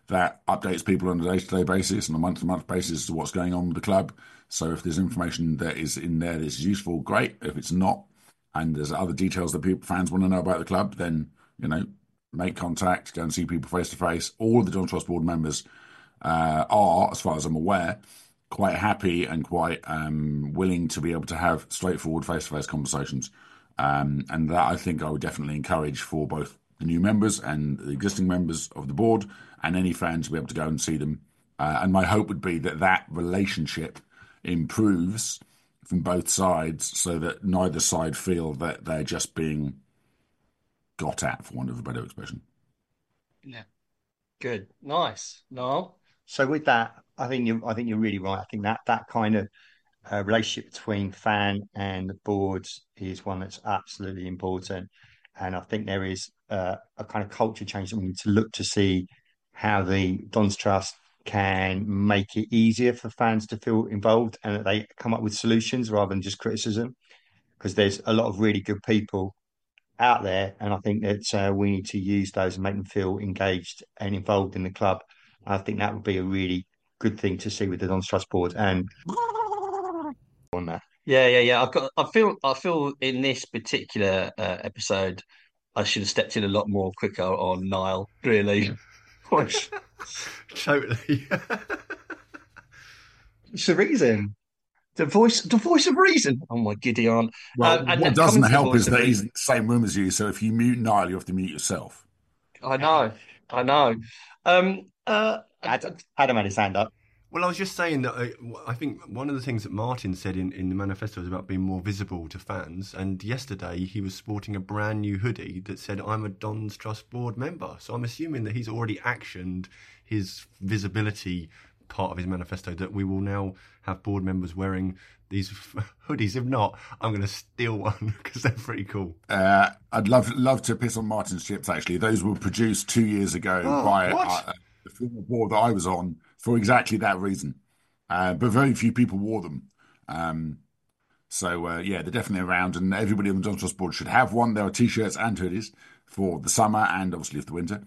that updates people on a day-to-day basis and a month-to-month basis as to what's going on with the club. So if there's information that is in there that's useful, great. If it's not, and there's other details that people fans want to know about the club, then, you know, make contact, go and see people face to face. All of the Dons Trust board members uh, are, as far as I'm aware, quite happy and quite um, willing to be able to have straightforward face to face conversations. Um, and that I think I would definitely encourage for both the new members and the existing members of the board and any fans to be able to go and see them. Uh, and my hope would be that that relationship improves from both sides so that neither side feel that they're just being got at, for want of a better expression.
Yeah. Good. Nice. No.
So with that, I think you I think you're really right. I think that that kind of uh, relationship between fan and the boards is one that's absolutely important. And I think there is uh, a kind of culture change that we need to look to see how the Dons Trust can make it easier for fans to feel involved and that they come up with solutions rather than just criticism. Because there's a lot of really good people out there, and I think that uh, we need to use those and make them feel engaged and involved in the club. I think that would be a really good thing to see with the Dons Trust board and on that.
Yeah, yeah, yeah. I've got. I feel. I feel in this particular uh, episode, I should have stepped in a lot more quicker on Niall. Really,
Totally.
it's the reason.
the voice, the voice of reason. Oh my giddy aunt.
Well,
Um, and
what
then
doesn't
coming to the
help
voice
is
of
that he's
reason-
in the same room as you. So if you mute Niall, you have to mute yourself.
I know. I know. Um. Uh.
Adam, Adam had his hand up.
Well, I was just saying that I, I think one of the things that Martin said in, in the manifesto was about being more visible to fans. And yesterday he was sporting a brand new hoodie that said, "I'm a Dons Trust board member." So I'm assuming that he's already actioned his visibility part of his manifesto, that we will now have board members wearing these hoodies. If not, I'm going to steal one because they're pretty cool.
Uh, I'd love love to piss on Martin's chips, actually. Those were produced two years ago
Oh,
by
what?
uh, the former board that I was on for exactly that reason. Uh, but very few people wore them. Um, so, uh, yeah, they're definitely around, and everybody on the Dons Trust board should have one. There are T-shirts and hoodies for the summer and obviously for the winter.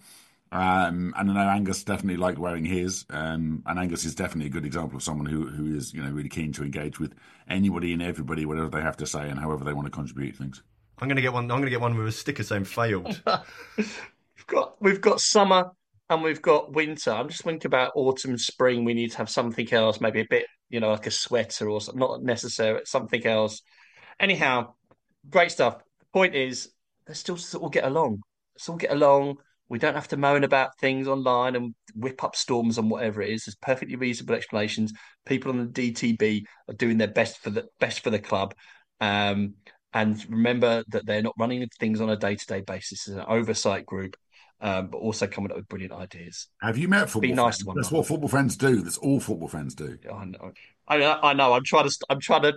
Um, and I know Angus definitely liked wearing his, um, and Angus is definitely a good example of someone who who is, you know, really keen to engage with anybody and everybody, whatever they have to say and however they want to contribute things.
I'm going to get one. I'm going to get one with a sticker saying "failed."
We've got. We've got summer and we've got winter. I'm just thinking about autumn, spring. We need to have something else, maybe a bit, you know, like a sweater or something. Not necessary. Something else. Anyhow, great stuff. Point is, let's still all get along. Let's all get along. We don't have to moan about things online and whip up storms and whatever it is. There's perfectly reasonable explanations. People on the D T B are doing their best for the best for the club. Um, and remember that they're not running things on a day-to-day basis. It's an oversight group, um, but also coming up with brilliant ideas.
Have you met football
Be nice
friends?
to one
That's
another.
what football friends do. That's all football friends do.
I know. I, I know. I'm trying to. I'm trying to.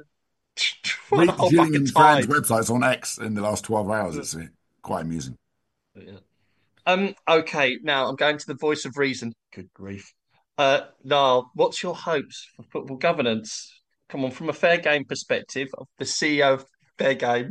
trying
Read
to hold back a
Gillingham fans'
tide.
websites on X in the last twelve hours. It's uh, quite amusing.
Yeah. Um. Okay. Now I'm going to the voice of reason. Good grief. Uh. Niall, what's your hopes for football governance? Come on, from a fair game perspective, of the C E O of Fair Game.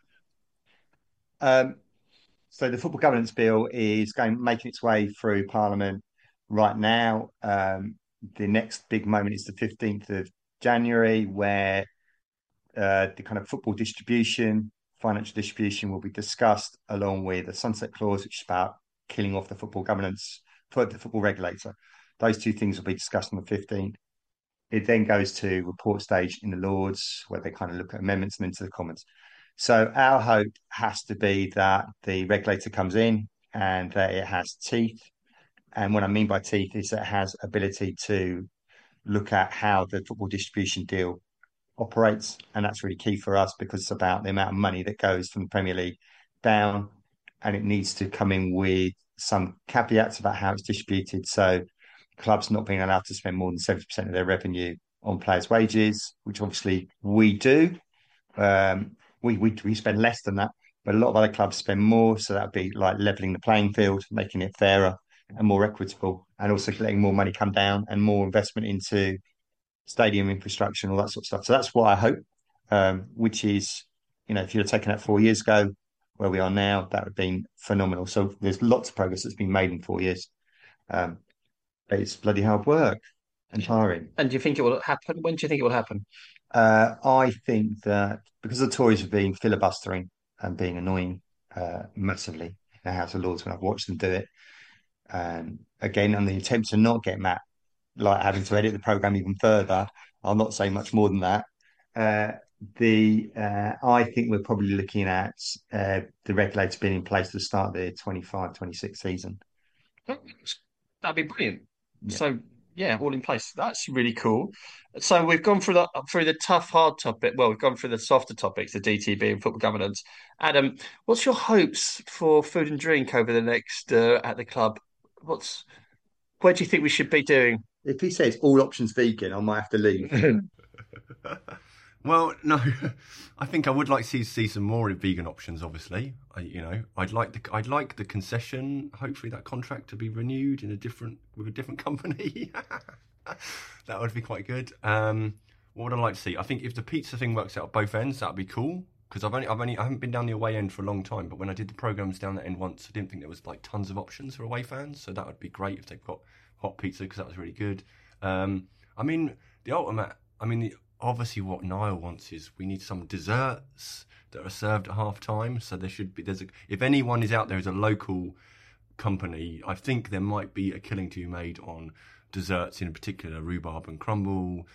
Um, so the football governance bill is going making its way through Parliament right now. Um, the next big moment is the fifteenth of January, where uh, the kind of football distribution, financial distribution will be discussed along with a sunset clause, which is about killing off the football governance for the football regulator. Those two things will be discussed on the fifteenth. It then goes to report stage in the Lords, where they kind of look at amendments and into the Commons. So our hope has to be that the regulator comes in and that it has teeth. And what I mean by teeth is that it has ability to look at how the football distribution deal operates. And that's really key for us because it's about the amount of money that goes from the Premier League down. And it needs to come in with some caveats about how it's distributed. So clubs not being allowed to spend more than seventy percent of their revenue on players' wages, which obviously we do. Um, we, we we spend less than that, but a lot of other clubs spend more. So that would be like leveling the playing field, making it fairer and more equitable, and also letting more money come down and more investment into stadium infrastructure and all that sort of stuff. So that's what I hope, um, which is, you know, if you'd have taken that four years ago, where we are now, that would have been phenomenal. So there's lots of progress that's been made in four years. Um, It's bloody hard work and tiring.
And do you think it will happen? When do you think it will happen?
Uh, I think that because the Tories have been filibustering and being annoying uh, massively in the House of Lords when I've watched them do it, and again on the attempt to not get Matt like having to edit the program even further. I'll not say much more than that. Uh, the uh, I think we're probably looking at uh, the regulator being in place to start the twenty-five twenty-six season.
That'd be brilliant.
Yeah.
So yeah, all in place. That's really cool. So we've gone through the through the tough, hard topic. Well, we've gone through the softer topics, the D T B and football governance. Adam, what's your hopes for food and drink over the next uh, at the club? What's where do you think we should be doing?
If he says all options vegan, I might have to leave.
Well, no, I think I would like to see, see some more vegan options. Obviously, I, you know, I'd like the I'd like the concession. Hopefully, that contract to be renewed in a different with a different company. That would be quite good. Um, what would I like to see? I think if the pizza thing works out at both ends, that'd be cool. Because I've only I've only I haven't been down the away end for a long time. But when I did the programs down that end once, I didn't think there was like tons of options for away fans. So that would be great if they've got hot pizza because that was really good. Um, I mean, the ultimate. I mean, the, obviously, what Niall wants is we need some desserts that are served at half time. So there should be. There's a, if anyone is out there as a local company, I think there might be a killing to be made on desserts, in particular rhubarb and crumble.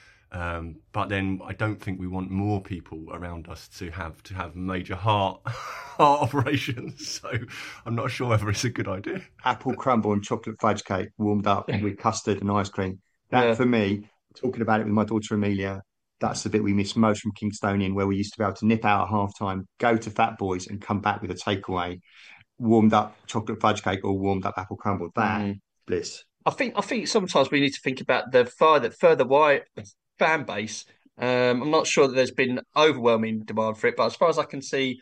Um, but then I don't think we want more people around us to have to have major heart heart operations. So I'm not sure whether it's a good idea.
Apple crumble and chocolate fudge cake warmed up with custard and ice cream. That
Yeah.
for me, talking about it with my daughter Amelia, that's the bit we miss most from Kingstonian, where we used to be able to nip out at half time, go to Fat Boys and come back with a takeaway, warmed up chocolate fudge cake or warmed up apple crumble. That
Mm.
bliss.
I think I think sometimes we need to think about the further further wide fan base. Um, I'm not sure that there's been overwhelming demand for it, but as far as I can see,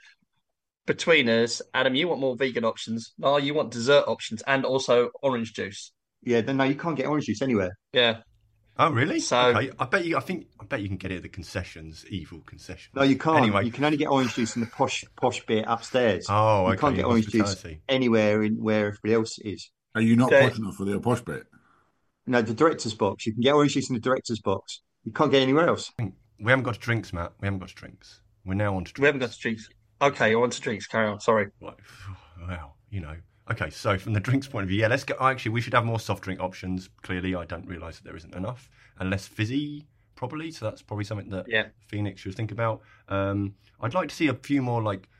between us, Adam, you want more vegan options. No, you want dessert options and also orange juice.
Yeah, then no, you can't get orange juice anywhere.
Yeah.
Oh, really?
So-
okay. I bet you. I think. I bet you can get it at the concessions. Evil concessions.
No, you can't.
Anyway.
You can only get orange juice in the posh posh bit upstairs.
Oh,
you
okay.
can't get orange juice
hospitality.
anywhere in where everybody else is.
Are you not
Yeah.
posh enough for the posh bit?
No, the director's box. You can get orange juice in the director's box. You can't get anywhere else.
We haven't got to drinks, Matt. We haven't got to drinks. We're now on to drinks.
We haven't got to drinks. Okay, I want to drinks. Carry on. Sorry.
Right. Well, you know. Okay, so from the drinks point of view, yeah, let's go. Actually, we should have more soft drink options. Clearly, I don't realise that there isn't enough, and less fizzy, probably. So that's probably something that
Yeah.
Phoenix should think about. Um, I'd like to see a few more like,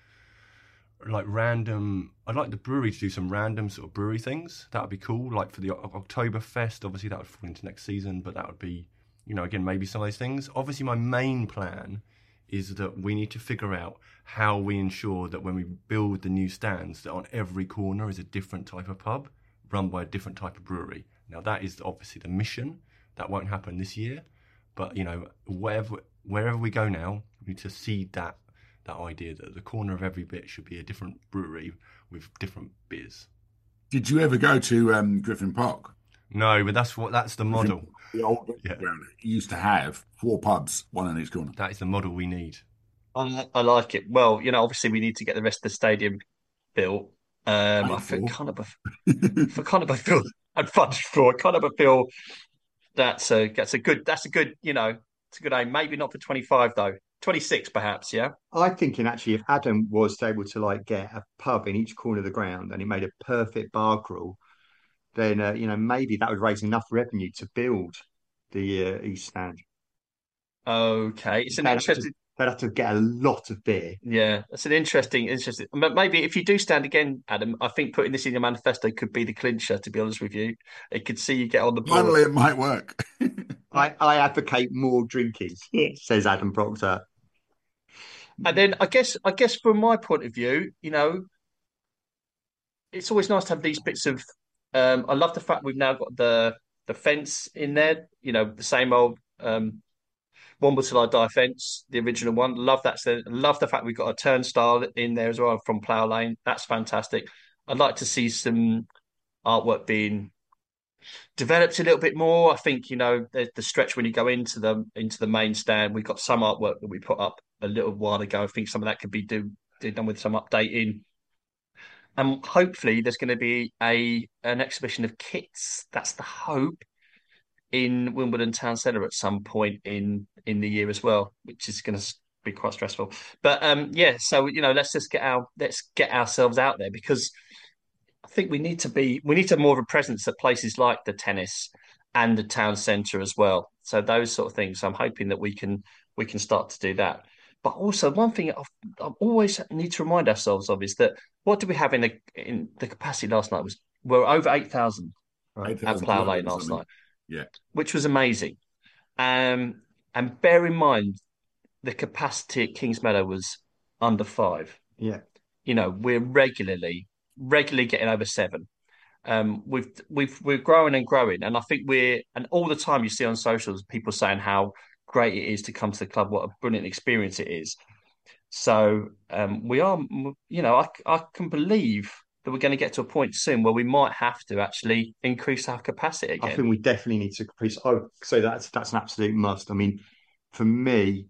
like random. I'd like the brewery to do some random sort of brewery things. That would be cool. Like for the O- Oktoberfest, obviously that would fall into next season, but that would be, you know, again maybe some of those things. Obviously, my main plan is that we need to figure out how we ensure that when we build the new stands, that on every corner is a different type of pub run by a different type of brewery. Now that is obviously the mission. That won't happen this year, but you know, wherever wherever we go now, we need to seed that that idea that the corner of every bit should be a different brewery with different beers.
Did you ever go to um, Griffin Park?
No, but that's what that's the model.
The old
Yeah.
ground used to have four pubs, one in each corner.
That is the model we need.
I, I like it. Well, you know, obviously we need to get the rest of the stadium built. Um, I
Paid
feel
for.
kind of a, for kind of a feel and fudged for. Kind of a feel that's a that's a good that's a good you know it's a good aim. Maybe not for twenty-five though. twenty-six perhaps. Yeah.
I'm thinking actually, if Adam was able to like get a pub in each corner of the ground and he made a perfect bar crawl, then uh, you know maybe that would raise enough revenue to build the uh, East Stand.
Okay. It's an
They'd have to-
interesting.
They'd have to get a lot of beer.
Yeah, it's an interesting, interesting. But maybe if you do stand again, Adam, I think putting this in your manifesto could be the clincher. To be honest with you, it could see you get on the board.
Finally, it might work.
I, I advocate more drinking, says Adam Proctor.
And then I guess, I guess from my point of view, you know, it's always nice to have these bits of. Um, I love the fact we've now got the the fence in there. You know, the same old um, Womble Till I Die fence, the original one. Love that. So love the fact we've got a turnstile in there as well from Plough Lane. That's fantastic. I'd like to see some artwork being developed a little bit more. I think you know the, the stretch when you go into the into the main stand, we've got some artwork that we put up a little while ago. I think some of that could be do, do done with some updating. and hopefully there's going to be a an exhibition of kits. That's the hope in Wimbledon Town Centre at some point in in the year as well, which is going to be quite stressful. But um, yeah, so you know, let's just get our let's get ourselves out there because I think we need to be we need to have more of a presence at places like the tennis and the town centre as well. So those sort of things. So I'm hoping that we can we can start to do that. But also one thing I've, I always need to remind ourselves of is that what did we have in the in the capacity last night was we're over eight thousand right, at Plough
eight thousand two hundred
Lane
and
last
something.
night,
Yeah.
which was amazing. Um, and bear in mind the capacity at Kings Meadow was under five.
Yeah.
You know, we're regularly regularly getting over seven. Um, we've we've we're growing and growing, and I think we're and all the time you see on socials people saying how great it is to come to the club, what a brilliant experience it is. So um, we are, you know, I I can believe that we're going to get to a point soon where we might have to actually increase our capacity
I
again.
think we definitely need to increase. Oh, so that's that's an absolute must. I mean, for me,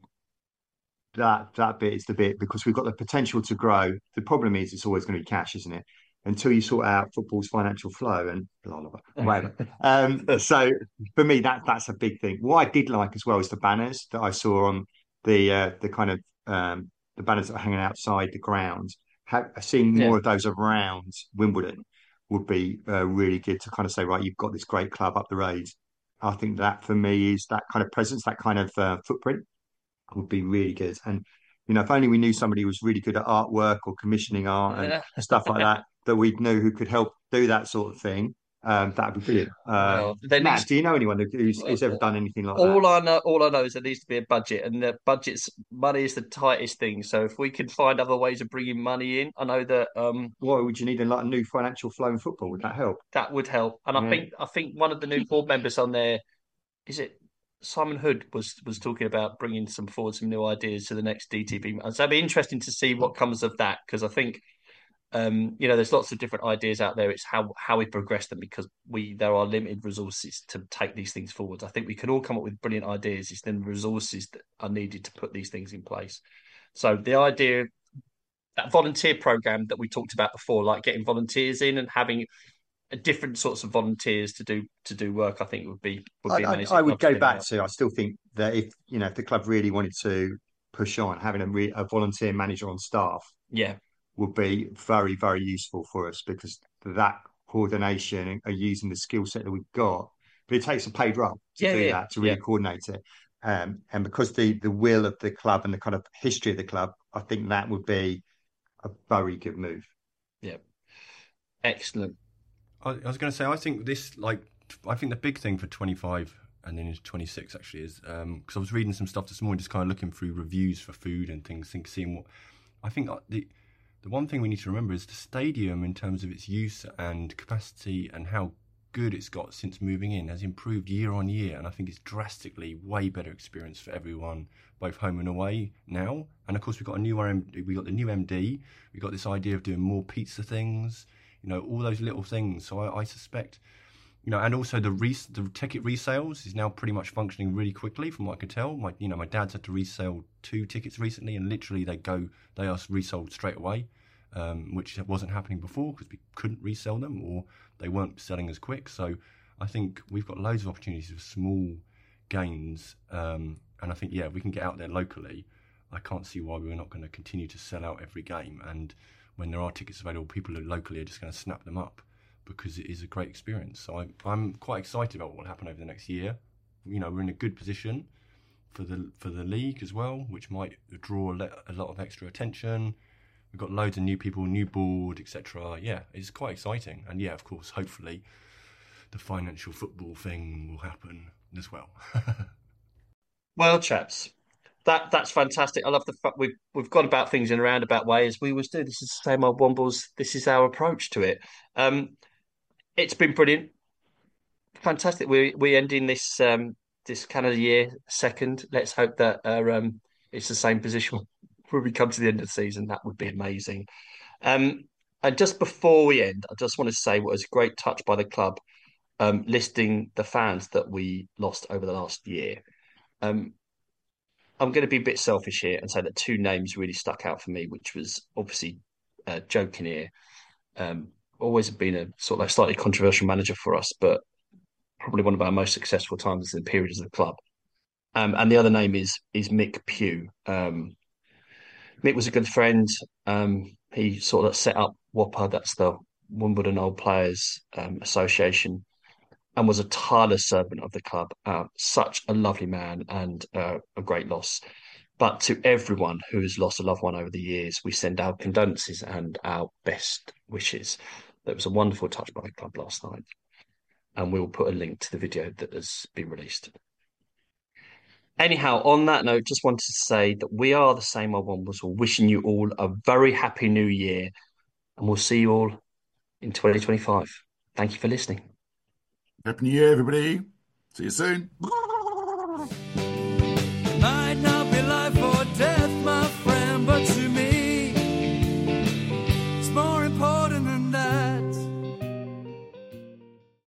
that that bit is the bit because we've got the potential to grow. The problem is it's always going to be cash, isn't it? Until you sort out football's financial flow and blah blah blah. Whatever. Um, so for me, that that's a big thing. What I did like as well is the banners that I saw on the uh, the kind of um, the banners that are hanging outside the ground. Ha- seeing
Yeah,
more of those around Wimbledon would be uh, really good to kind of say, right, you've got this great club up the road. I think that for me is that kind of presence, that kind of uh, footprint would be really good. And you know, if only we knew somebody who was really good at artwork or commissioning art and stuff like that, that we knew who could help do that sort of thing, um, that'd be brilliant. Uh,
well, there needs
Matt, do you know anyone who's, who's ever done anything like that?
all I know, all I know is there needs to be a budget, and the budget's money is the tightest thing. So if we can find other ways of bringing money in, I know that um
Why would you need a like a new financial flow in football? Would that help?
that would help. And I
Yeah.
think I think one of the new board members on there is it Simon Hood was was talking about bringing some forward some new ideas to the next D T B. So it'd be interesting to see what comes of that because I think um, you know, there's lots of different ideas out there. It's how how we progress them because we there are limited resources to take these things forward. I think we can all come up with brilliant ideas. It's then the resources that are needed to put these things in place. So the idea that volunteer program that we talked about before, like getting volunteers in and having different sorts of volunteers to do to do work, I think would be would
I,
be
I,
amazing.
I would
Love to
go
see
back
that.
to. I still think that if you know if the club really wanted to push on, having a, re, a volunteer manager on staff
Yeah,
would be very, very useful for us because that coordination and, and using the skill set that we've got, but it takes a paid role to
yeah,
do
yeah,
that, to
yeah,
really coordinate it. Um, and because the the will of the club and the kind of history of the club, I think that would be a very good move.
yeah. Excellent.
I, I was going to say, I think this, like, I think the big thing for twenty-five and then into twenty-six actually is because um, I was reading some stuff this morning, just kind of looking through reviews for food and things, think, seeing what I think the the one thing we need to remember is the stadium in terms of its use and capacity and how good it's got since moving in has improved year on year, and I think it's drastically way better experience for everyone, both home and away now. And of course, we've got a new we got the new M D, we got this idea of doing more pizza things, you know, all those little things. So I, I suspect, you know, and also the res- the ticket resales is now pretty much functioning really quickly, from what I could tell. My, you know, my dad's had to resell two tickets recently, and literally they go, they are resold straight away, um, which wasn't happening before because we couldn't resell them or they weren't selling as quick. So I think we've got loads of opportunities for small gains, um, and I think yeah, if we can get out there locally, I can't see why we're not going to continue to sell out every game. And when there are tickets available, people who locally are just going to snap them up, because it is a great experience. So I'm, I'm quite excited about what will happen over the next year. You know, we're in a good position for the for the league as well, which might draw a, le- a lot of extra attention. We've got loads of new people, new board, et cetera. Yeah, it's quite exciting. And yeah, of course, hopefully the financial football thing will happen as well.
Well, chaps, that that's fantastic. I love the fact we've we've gone about things in a roundabout way as we always do. This is the same old Wombles. This is our approach to it. Um, it's been brilliant, fantastic. We we ending this um this calendar year second. Let's hope that uh, um it's the same position when we come to the end of the season. That would be amazing. Um, and just before we end, I just want to say what was a great touch by the club, um, listing the fans that we lost over the last year. Um, I'm going to be a bit selfish here and say that two names really stuck out for me, which was obviously uh, Joe Kinnear Um, always been a sort of like slightly controversial manager for us, but probably one of our most successful times in the period as a club. Um, and the other name is is Mick Pugh. Um, Mick was a good friend. Um, he sort of set up WOPA, that's the Wimbledon Old Players um, Association, and was a tireless servant of the club. Uh, such a lovely man and uh, a great loss. But to everyone who has lost a loved one over the years, we send our condolences and our best wishes. There was a wonderful touch by the club last night, and we'll put a link to the video that has been released. Anyhow, on that note, just wanted to say that we are the Same Old Wombles. We're wishing you all a very happy new year, and we'll see you all in twenty twenty-five. Thank you for listening.
Happy New Year, everybody. See you soon.